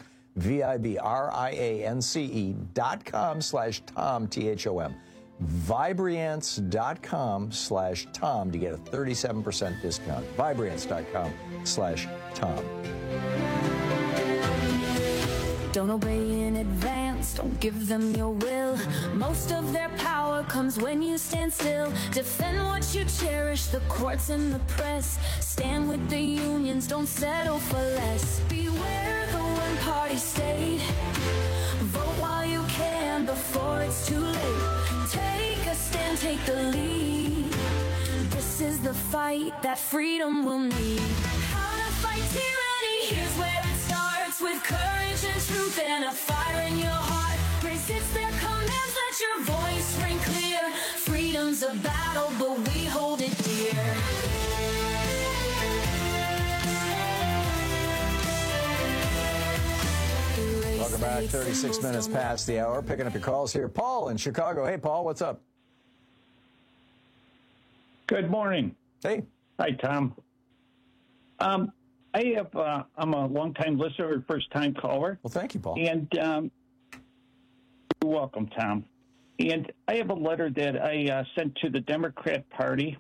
Vibriance.com/Tom, THOM. Vibriance.com/Tom to get a 37% discount. Vibriance.com/Tom. Don't obey in advance, don't give them your will. Most of their power comes when you stand still. Defend what you cherish, the courts and the press. Stand with the unions, don't settle for less. Beware the one-party state. Vote while you can before it's too late. Take a stand, take the lead. This is the fight that freedom will need. How to fight tyranny, here's where it starts. With courage and truth and a fire in your heart. Resist their commands, let your voice ring clear. Freedom's a battle, but we hold it dear. Welcome back. 36 minutes past the hour. Picking up your calls here. Paul in Chicago. Hey, Paul, what's up? Good morning. Hey. Hi, Tom. I'm a long-time listener, first-time caller. Well, thank you, Paul. And you're welcome, Tom. And I have a letter that I sent to the Democrat Party.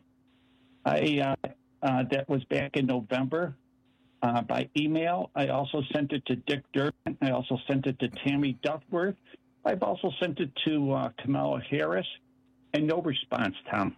That was back in November by email. I also sent it to Dick Durbin. I also sent it to Tammy Duckworth. I've also sent it to Kamala Harris, and no response, Tom.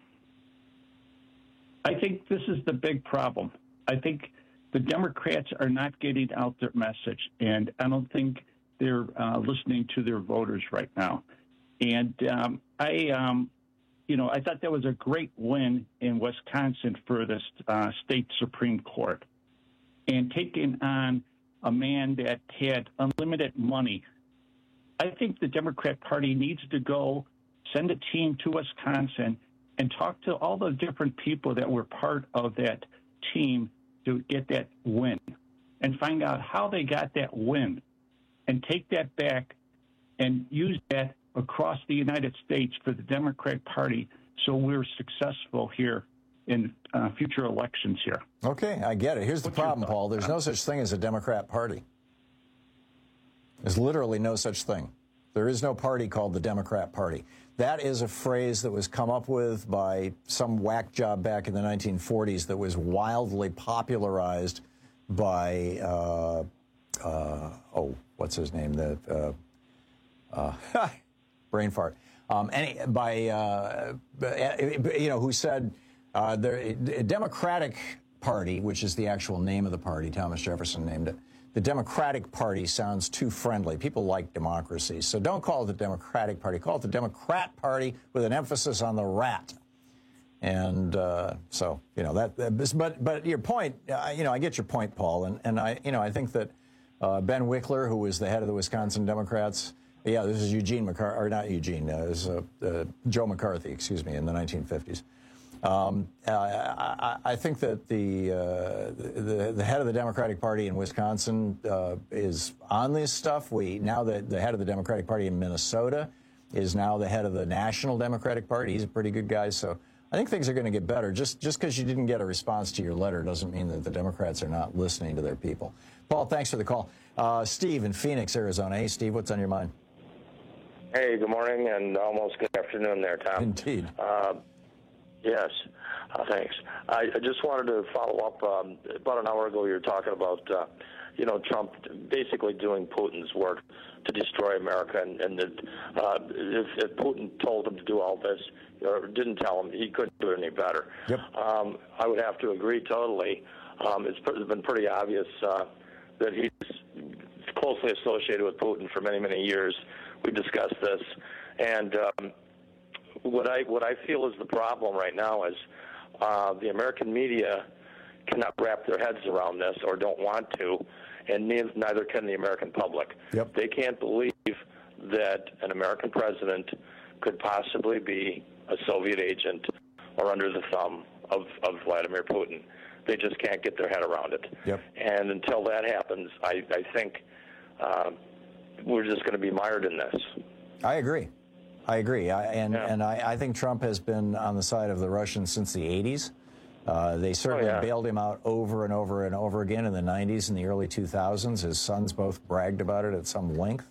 I think this is the big problem. I think the Democrats are not getting out their message, and I don't think they're listening to their voters right now. And I thought that was a great win in Wisconsin for the state Supreme Court, and taking on a man that had unlimited money. I think the Democrat Party needs to go send a team to Wisconsin and talk to all the different people that were part of that team to get that win and find out how they got that win and take that back and use that across the United States for the Democratic Party so we're successful here in future elections here. Okay, I get it. Here's the problem, Paul. There's no such thing as a Democrat Party. There's literally no such thing. There is no party called the Democrat Party. That is a phrase that was come up with by some whack job back in the 1940s that was wildly popularized by, what's his name? Brain fart. Who said the Democratic Party, which is the actual name of the party, Thomas Jefferson named it, the Democratic Party sounds too friendly. People like democracy. So don't call it the Democratic Party. Call it the Democrat Party with an emphasis on the rat. And but your point, I get your point, Paul. And I think that Ben Wickler, who was the head of the Wisconsin Democrats, this is Eugene McCarthy, or not Eugene, this is Joe McCarthy, excuse me, in the 1950s. I think that the head of the Democratic Party in Wisconsin is on this stuff. Now that the head of the Democratic Party in Minnesota is now the head of the National Democratic Party. He's a pretty good guy. So I think things are going to get better. Just because you didn't get a response to your letter doesn't mean that the Democrats are not listening to their people. Paul, thanks for the call. Steve in Phoenix, Arizona. Hey, Steve, what's on your mind? Hey, good morning and almost good afternoon there, Tom. Indeed. Yes, thanks. I just wanted to follow up. About an hour ago, you were talking about Trump basically doing Putin's work to destroy America, and that if Putin told him to do all this, or didn't tell him, he couldn't do it any better. Yep. I would have to agree totally. It's been pretty obvious that he's closely associated with Putin for many, many years. We've discussed this, and what I feel is the problem right now is the American media cannot wrap their heads around this, or don't want to, and neither can the American public. Yep. They can't believe that an American president could possibly be a Soviet agent or under the thumb of Vladimir Putin. They just can't get their head around it. Yep. And until that happens, I think we're just going to be mired in this. I agree. I think Trump has been on the side of the Russians since the 80s. They certainly bailed him out over and over and over again in the 90s and the early 2000s. His sons both bragged about it at some length.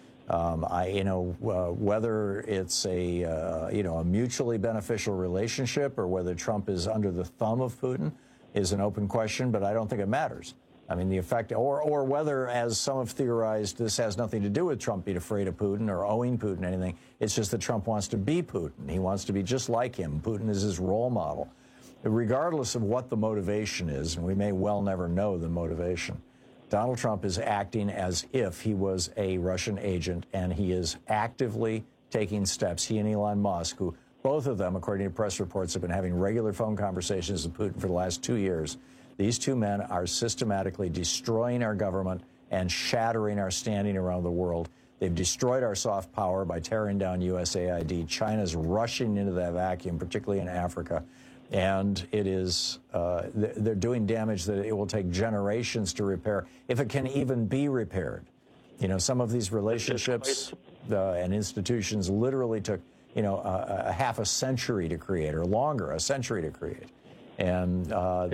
Whether it's a mutually beneficial relationship or whether Trump is under the thumb of Putin is an open question, but I don't think it matters. I mean, the effect, or whether, as some have theorized, this has nothing to do with Trump being afraid of Putin or owing Putin anything. It's just that Trump wants to be Putin. He wants to be just like him. Putin is his role model. Regardless of what the motivation is, and we may well never know the motivation, Donald Trump is acting as if he was a Russian agent, and he is actively taking steps. He and Elon Musk, who both of them, according to press reports, have been having regular phone conversations with Putin for the last 2 years. These two men are systematically destroying our government and shattering our standing around the world. They've destroyed our soft power by tearing down USAID. China's rushing into that vacuum, particularly in Africa. And it is, they're doing damage that it will take generations to repair, if it can even be repaired. Some of these relationships and institutions literally took, a half a century to create, or longer, a century to create. And go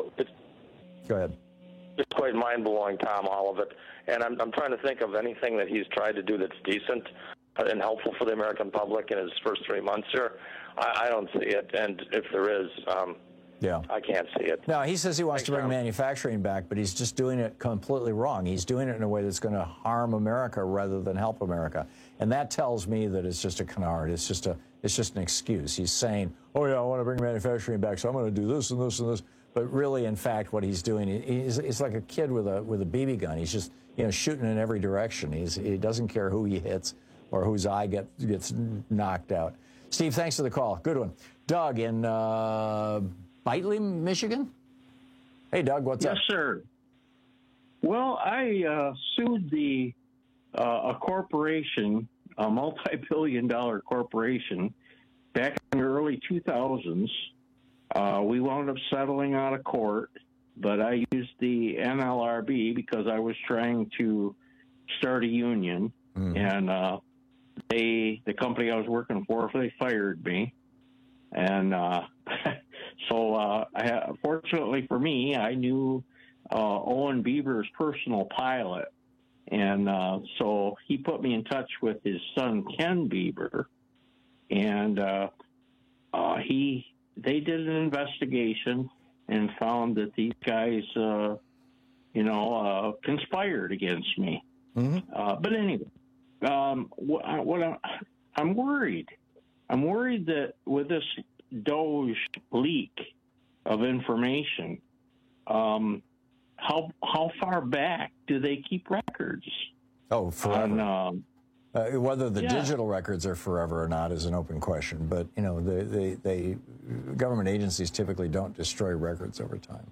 ahead. It's quite mind-blowing, Tom, all of it. And I'm trying to think of anything that he's tried to do that's decent and helpful for the American public in his first 3 months here. I don't see it, and if there is, I can't see it. No, he says he wants to bring manufacturing back, but he's just doing it completely wrong. He's doing it in a way that's going to harm America rather than help America, and that tells me that it's just a canard. It's just an excuse. He's saying, "Oh yeah, I want to bring manufacturing back, so I'm going to do this and this and this." But really, in fact, what he's doing, he's like a kid with a BB gun. He's just shooting in every direction. He doesn't care who he hits or whose eye gets knocked out. Steve, thanks for the call. Good one. Doug in Bitely, Michigan. Hey, Doug, what's up? Yes, sir. Well, I sued a corporation, a multi-billion-dollar corporation, back in the early 2000s. We wound up settling out of court, but I used the NLRB because I was trying to start a union, and the company I was working for, they fired me. And so fortunately for me, I knew Owen Bieber's personal pilot. And so he put me in touch with his son, Ken Bieber. And they did an investigation and found that these guys, conspired against me. But anyway, I'm worried. I'm worried that with this Doge leak of information, how far back do they keep records? Oh, forever. Whether the digital records are forever or not is an open question. But the government agencies typically don't destroy records over time.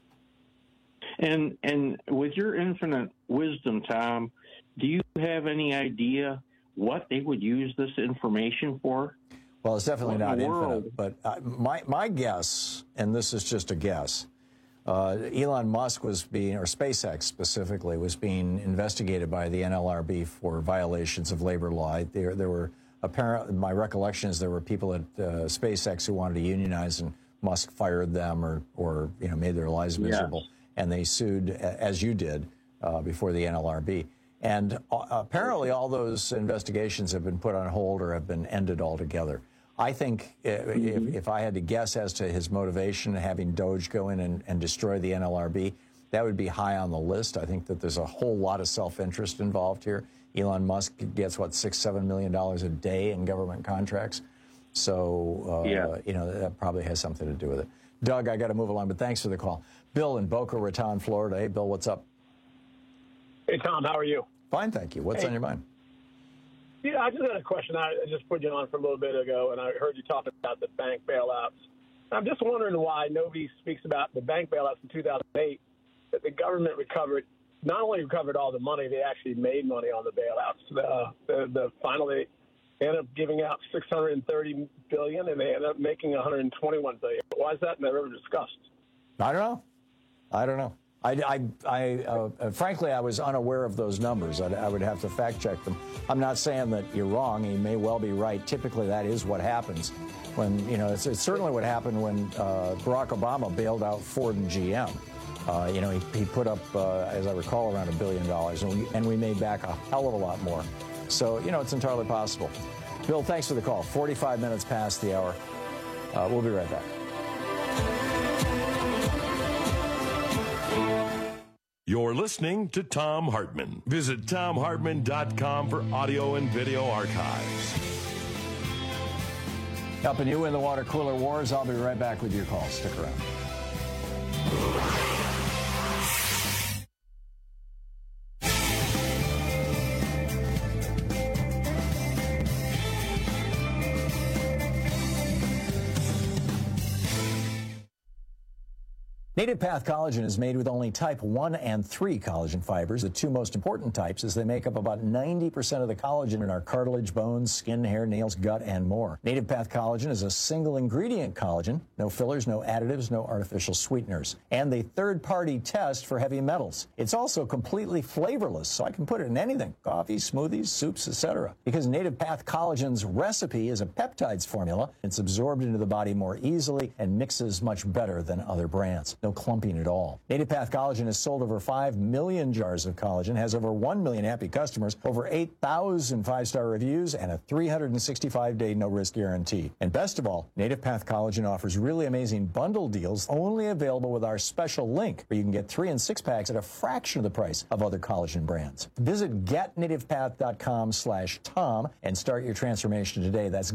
And with your infinite wisdom, Tom, do you have any idea what they would use this information for? Well, it's definitely not infinite, but my guess, and this is just a guess, Elon Musk was being, or SpaceX specifically, was being investigated by the NLRB for violations of labor law. There were apparently, my recollection is there were people at SpaceX who wanted to unionize, and Musk fired them or made their lives miserable, and they sued, as you did, before the NLRB. And apparently all those investigations have been put on hold or have been ended altogether. I think if I had to guess as to his motivation, having Doge go in and destroy the NLRB, that would be high on the list. I think that there's a whole lot of self-interest involved here. Elon Musk gets, $6-7 million a day in government contracts. So, that probably has something to do with it. Doug, I got to move along, but thanks for the call. Bill in Boca Raton, Florida. Hey, Bill, what's up? Hey, Tom, how are you? Fine, thank you. What's on your mind? Yeah, I just had a question. I just put you on for a little bit ago, and I heard you talking about the bank bailouts. I'm just wondering why nobody speaks about the bank bailouts in 2008, that the government not only recovered all the money, they actually made money on the bailouts. Finally, they ended up giving out $630 billion, and they ended up making $121 billion. Why is that never discussed? I don't know. Frankly, I was unaware of those numbers. I would have to fact check them. I'm not saying that you're wrong. You may well be right. Typically, that is what happens when, it's certainly what happened when Barack Obama bailed out Ford and GM. He put up, as I recall, around $1 billion, and we made back a hell of a lot more. So, it's entirely possible. Bill, thanks for the call. 45 minutes past the hour. We'll be right back. You're listening to Thom Hartmann. Visit ThomHartmann.com for audio and video archives. Helping you in the water cooler wars. I'll be right back with your calls. Stick around. Native Path Collagen is made with only type 1 and 3 collagen fibers, the two most important types, as they make up about 90% of the collagen in our cartilage, bones, skin, hair, nails, gut, and more. Native Path Collagen is a single ingredient collagen, no fillers, no additives, no artificial sweeteners, and a third-party test for heavy metals. It's also completely flavorless, so I can put it in anything, coffee, smoothies, soups, etc. Because Native Path Collagen's recipe is a peptides formula, it's absorbed into the body more easily and mixes much better than other brands. No clumping at all. Native Path Collagen has sold over 5 million jars of collagen, has over 1 million happy customers, over 8,000 5-star reviews, and a 365-day no-risk guarantee. And best of all, Native Path Collagen offers really amazing bundle deals only available with our special link, where you can get 3 and 6 packs at a fraction of the price of other collagen brands. Visit getnativepath.com/Tom and start your transformation today. That's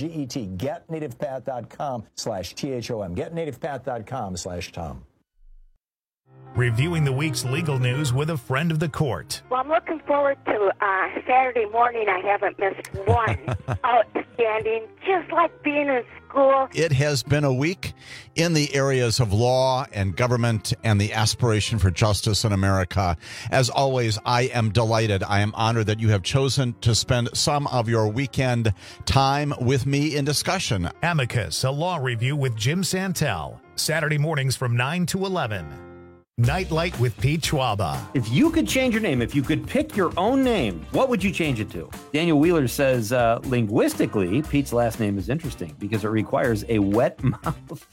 getnativepath.com/THOM. Getnativepath.com/Tom. Reviewing the week's legal news with a friend of the court. Well, I'm looking forward to Saturday morning. I haven't missed one. Outstanding, just like being in school. It has been a week in the areas of law and government and the aspiration for justice in America. As always, I am delighted. I am honored that you have chosen to spend some of your weekend time with me in discussion. Amicus, a law review with Jim Santel. Saturday mornings from 9 to 11. Nightlight with Pete Schwaba. If you could change your name, if you could pick your own name, what would you change it to? Daniel Wheeler says, linguistically, Pete's last name is interesting because it requires a wet mouth.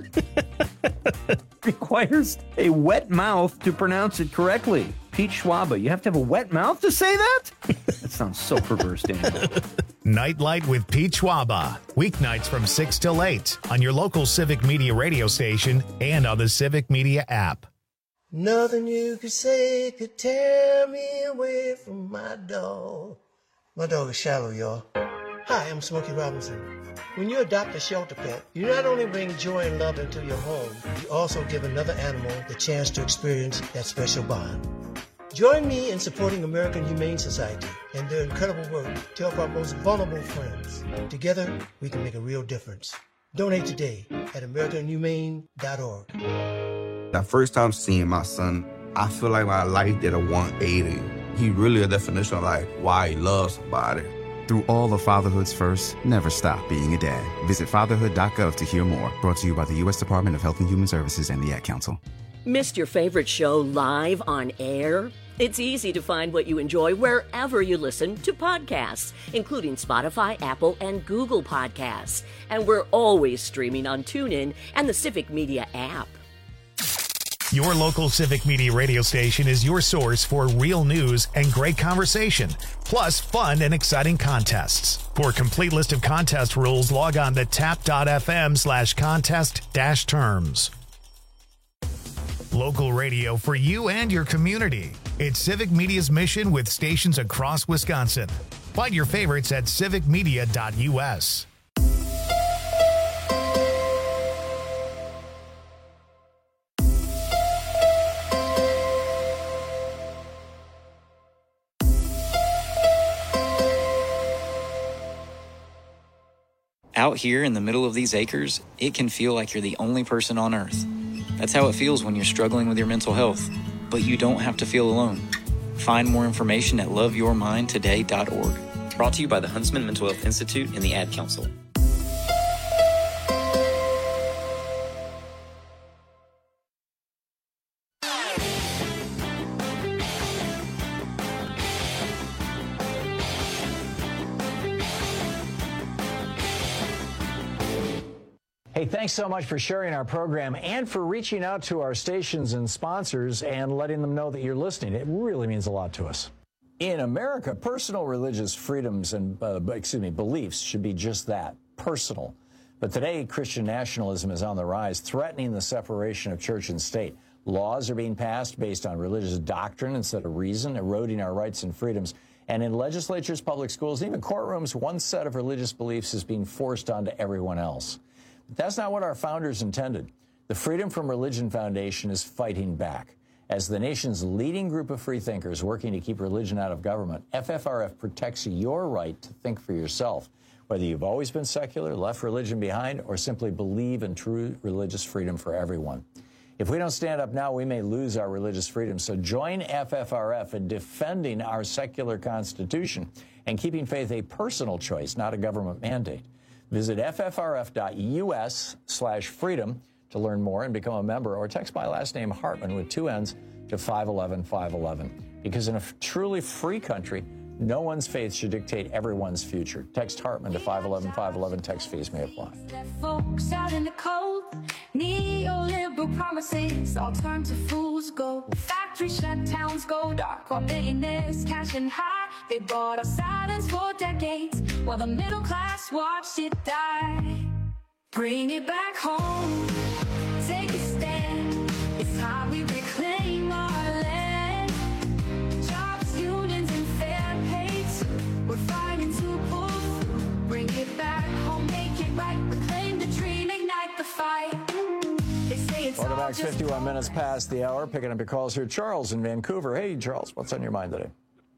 Requires a wet mouth to pronounce it correctly. Pete Schwaba, you have to have a wet mouth to say that? That sounds so perverse, Daniel. Nightlight with Pete Schwaba. Weeknights from 6 till 8 on your local Civic Media radio station and on the Civic Media app. Nothing you could say could tear me away from my dog. My dog is Shallow, y'all. Hi, I'm Smokey Robinson. When you adopt a shelter pet, you not only bring joy and love into your home, you also give another animal the chance to experience that special bond. Join me in supporting American Humane Society and their incredible work to help our most vulnerable friends. Together, we can make a real difference. Donate today at AmericanHumane.org. The first time seeing my son, I feel like my life did a 180. He really a definition of like why he loves somebody. Through all of fatherhood's firsts, never stop being a dad. Visit fatherhood.gov to hear more. Brought to you by the U.S. Department of Health and Human Services and the Ad Council. Missed your favorite show live on air? It's easy to find what you enjoy wherever you listen to podcasts, including Spotify, Apple, and Google Podcasts. And we're always streaming on TuneIn and the Civic Media app. Your local Civic Media radio station is your source for real news and great conversation, plus fun and exciting contests. For a complete list of contest rules, log on to tap.fm/contest-terms. Local radio for you and your community. It's Civic Media's mission with stations across Wisconsin. Find your favorites at civicmedia.us. Out here in the middle of these acres, it can feel like you're the only person on Earth. That's how it feels when you're struggling with your mental health. But you don't have to feel alone. Find more information at loveyourmindtoday.org. Brought to you by the Huntsman Mental Health Institute and the Ad Council. Hey, thanks so much for sharing our program and for reaching out to our stations and sponsors and letting them know that you're listening. It really means a lot to us. In America, personal religious freedoms and beliefs should be just that, personal. But today, Christian nationalism is on the rise, threatening the separation of church and state. Laws are being passed based on religious doctrine instead of reason, eroding our rights and freedoms. And in legislatures, public schools, and even courtrooms, one set of religious beliefs is being forced onto everyone else. But that's not what our founders intended. The Freedom from Religion Foundation is fighting back. As the nation's leading group of freethinkers working to keep religion out of government, FFRF protects your right to think for yourself, whether you've always been secular, left religion behind, or simply believe in true religious freedom for everyone. If we don't stand up now, we may lose our religious freedom. So join FFRF in defending our secular constitution and keeping faith a personal choice, not a government mandate. Visit ffrf.us/freedom to learn more and become a member, or text my last name Hartman with 2 N's to 511-511. Because in a truly free country, no one's faith should dictate everyone's future. Text Hartman to 511-511. Text fees may apply. Folks out in the cold, neoliberal promises all turn to fool's gold. Factories shut, towns go dark, while billionaires cashing high. They bought our silence for decades, while the middle class watched it die. Bring it back home, take a stand. It's how we reclaim our land. Jobs, unions, and fair pay too. We're fighting to pull through. Bring it back home, make it right. Reclaim the dream, ignite the fight. They say it's Welcome all back, just 51 minutes past the hour. Picking up your calls here. Charles in Vancouver. Hey, Charles, what's on your mind today?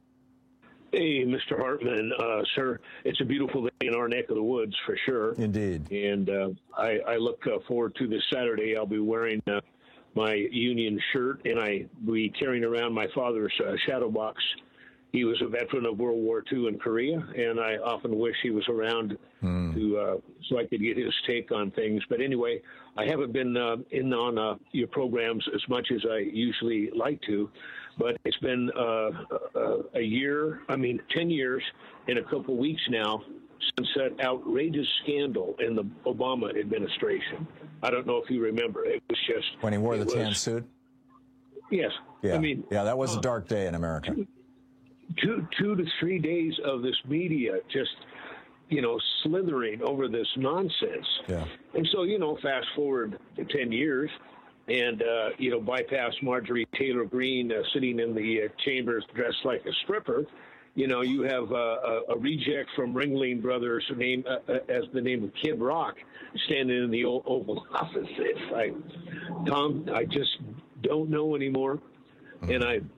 Hey, Mr. Hartman, sir, it's a beautiful day in our neck of the woods for sure. Indeed. And I look forward to this Saturday. I'll be wearing my Union shirt, and I'll be carrying around my father's shadow box. He was a veteran of World War II in Korea, and I often wish he was around to so I could get his take on things. But anyway, I haven't been in on your programs as much as I usually like to. But it's been 10 years and a couple of weeks now since that outrageous scandal in the Obama administration. I don't know if you remember. It was just... When he wore the tan suit? Yes. Yeah. I mean, yeah, that was a dark day in America. 2 to 3 days of this media just, slithering over this nonsense. Yeah. And so, fast forward to 10 years... and, bypass Marjorie Taylor Greene sitting in the chambers dressed like a stripper. You have a reject from Ringling Brothers named as the name of Kid Rock standing in the Oval Office. It's like, Tom, I just don't know anymore. And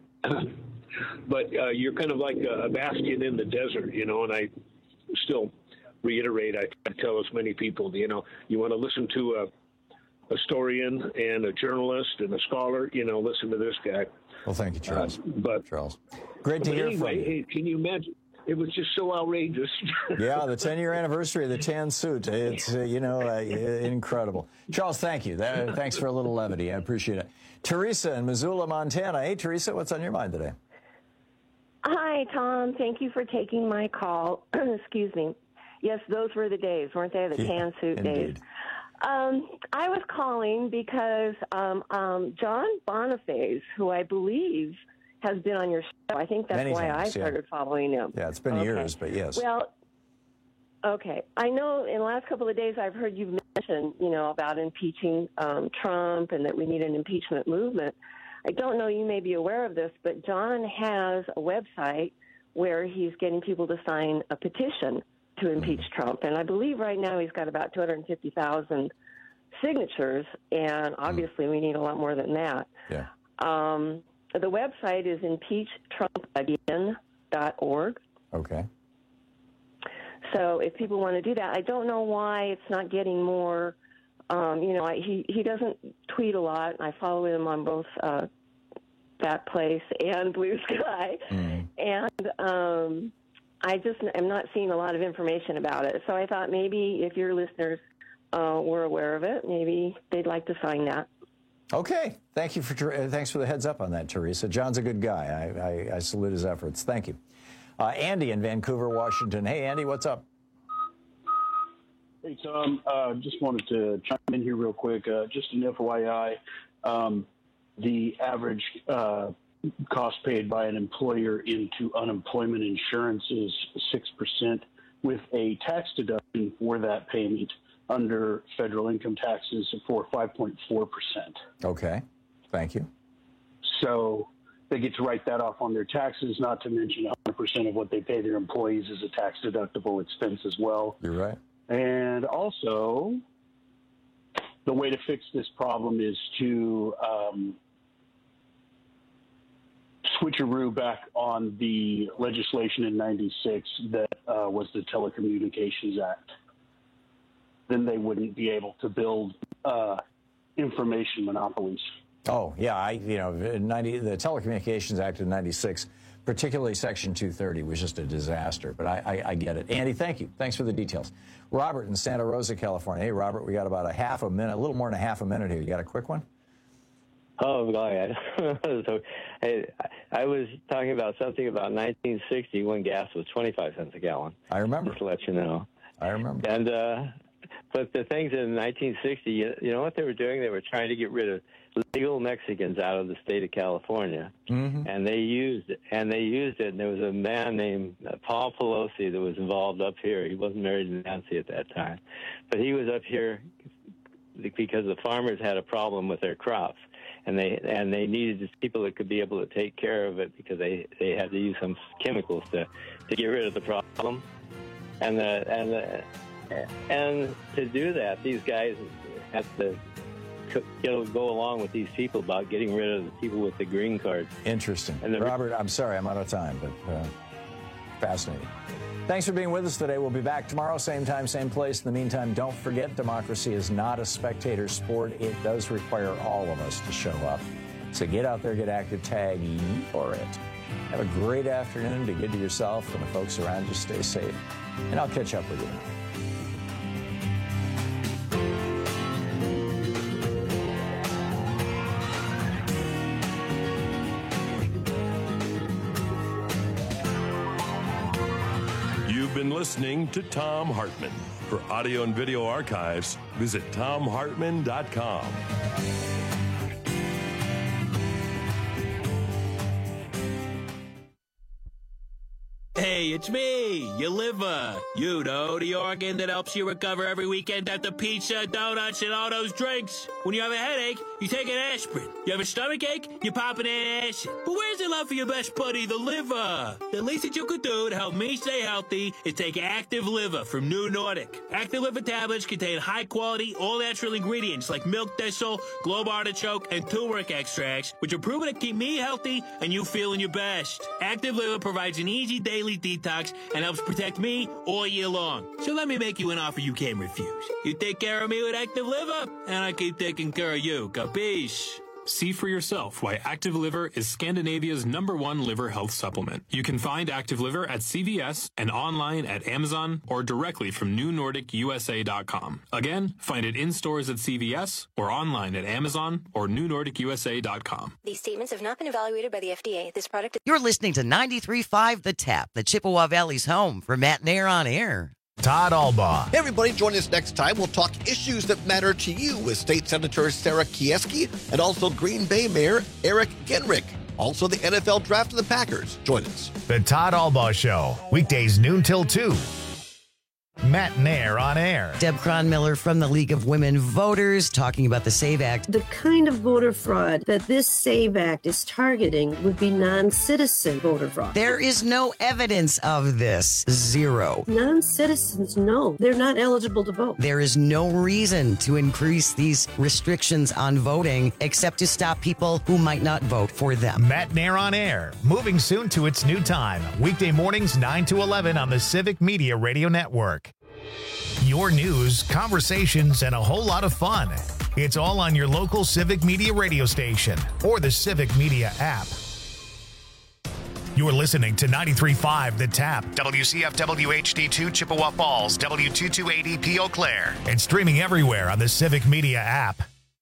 but you're kind of like a bastion in the desert, and I still reiterate, I try to tell as many people, you want to listen to a historian and a journalist and a scholar, listen to this guy. Well, thank you, Charles. Charles. Great to hear from you. Hey, can you imagine? It was just so outrageous. Yeah, the 10-year anniversary of the tan suit. It's, incredible. Charles, thank you. Thanks for a little levity. I appreciate it. Teresa in Missoula, Montana. Hey, Teresa, what's on your mind today? Hi, Tom. Thank you for taking my call. Excuse me. Yes, those were the days, weren't they? The tan suit days. I was calling because John Boniface, who I believe has been on your show, I think that's why I started following him. Yeah, it's been years, but yes. Well, Okay. I know in the last couple of days I've heard you mention, about impeaching Trump and that we need an impeachment movement. I don't know, you may be aware of this, but John has a website where he's getting people to sign a petition to impeach Trump. And I believe right now he's got about 250,000 signatures, and obviously we need a lot more than that. Yeah. The website is impeachtrumpagain.org. Okay. So if people want to do that, I don't know why it's not getting more. He doesn't tweet a lot. I follow him on both That Place and Blue Sky, and I just am not seeing a lot of information about it. So I thought maybe if your listeners were aware of it, maybe they'd like to sign that. Okay. Thanks for the heads up on that, Teresa. John's a good guy. I salute his efforts. Thank you. Andy in Vancouver, Washington. Hey, Andy, what's up? Hey, Tom. Just wanted to chime in here real quick. Just an FYI, the average cost paid by an employer into unemployment insurance is 6%, with a tax deduction for that payment under federal income taxes for 5.4%. Okay. Thank you. So they get to write that off on their taxes, not to mention 100% of what they pay their employees is a tax-deductible expense as well. You're right. And also, the way to fix this problem is to switcheroo back on the legislation in 96 that was the Telecommunications Act. Then they wouldn't be able to build information monopolies. Oh, yeah. The Telecommunications Act of 96, particularly Section 230, was just a disaster. But I get it. Andy, thank you. Thanks for the details. Robert in Santa Rosa, California. Hey, Robert, we got about a little more than a half a minute here. You got a quick one? Oh, go ahead. So, hey, I was talking about something about 1960 when gas was 25 cents a gallon. I remember. Just to let you know. I remember. And but the things in 1960, you know what they were doing? They were trying to get rid of legal Mexicans out of the state of California, and they used it. And there was a man named Paul Pelosi that was involved up here. He wasn't married to Nancy at that time, but he was up here because the farmers had a problem with their crops, and they needed people that could be able to take care of it because they had to use some chemicals to get rid of the problem, and to do that, these guys have to go along with these people about getting rid of the people with the green cards. Interesting. Robert, I'm sorry I'm out of time, but fascinating. Thanks for being with us today. We'll be back tomorrow, same time, same place. In the meantime, don't forget, democracy is not a spectator sport. It does require all of us to show up. So get out there, get active, tag for it. Have a great afternoon. Be good to yourself and the folks around you. Stay safe. And I'll catch up with you tomorrow. Been listening to Thom Hartmann. For audio and video archives, visit ThomHartmann.com. Hey, it's me, your liver. You know, the organ that helps you recover every weekend after pizza, donuts, and all those drinks. When you have a headache, you take an aspirin. You have a stomachache, you pop an antacid. But where's the love for your best buddy, the liver? The least that you could do to help me stay healthy is take Active Liver from New Nordic. Active Liver tablets contain high-quality, all-natural ingredients like milk thistle, globe artichoke, and turmeric extracts, which are proven to keep me healthy and you feeling your best. Active Liver provides an easy daily detox and helps protect me all year long. So let me make you an offer you can't refuse. You take care of me with Active Liver, and I keep taking care of you. Capiche? See for yourself why Active Liver is Scandinavia's #1 liver health supplement. You can find Active Liver at CVS and online at Amazon or directly from NewNordicUSA.com. Again, find it in stores at CVS or online at Amazon or NewNordicUSA.com. These statements have not been evaluated by the FDA. This product is... You're listening to 93.5 The Tap, the Chippewa Valley's home for Matt Nair on Air. Todd Albaugh. Hey, everybody, join us next time. We'll talk issues that matter to you with State Senator Sarah Kieski and also Green Bay Mayor Eric Genrich. Also, the NFL draft of the Packers. Join us. The Todd Albaugh Show, weekdays noon till 2. Matt Nair on air. Deb Cronmiller from the League of Women Voters talking about the SAVE Act. The kind of voter fraud that this SAVE Act is targeting would be non-citizen voter fraud. There is no evidence of this. Zero. Non-citizens, no. They're not eligible to vote. There is no reason to increase these restrictions on voting except to stop people who might not vote for them. Matt Nair on air. Moving soon to its new time. Weekday mornings 9 to 11 on the Civic Media Radio Network. Your news, conversations, and a whole lot of fun. It's all on your local Civic Media radio station or the Civic Media app. You're listening to 93.5 The Tap, WCFW HD2 Chippewa Falls, W2280P Eau Claire, and streaming everywhere on the Civic Media app.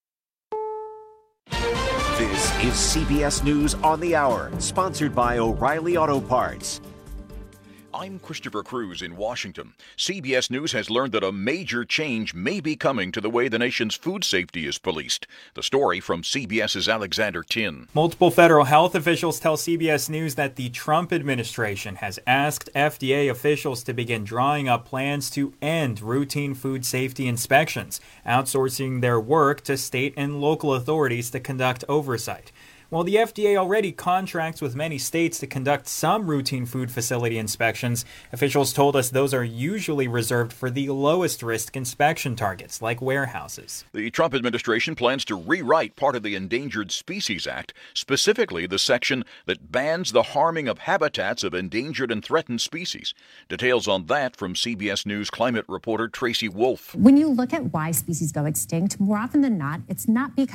This is CBS News on the Hour, sponsored by O'Reilly Auto Parts. I'm Christopher Cruz in Washington. CBS News has learned that a major change may be coming to the way the nation's food safety is policed. The story from CBS's Alexander Tin. Multiple federal health officials tell CBS News that the Trump administration has asked FDA officials to begin drawing up plans to end routine food safety inspections, outsourcing their work to state and local authorities to conduct oversight. While the FDA already contracts with many states to conduct some routine food facility inspections, officials told us those are usually reserved for the lowest risk inspection targets, like warehouses. The Trump administration plans to rewrite part of the Endangered Species Act, specifically the section that bans the harming of habitats of endangered and threatened species. Details on that from CBS News climate reporter Tracy Wolf. When you look at why species go extinct, more often than not, it's not because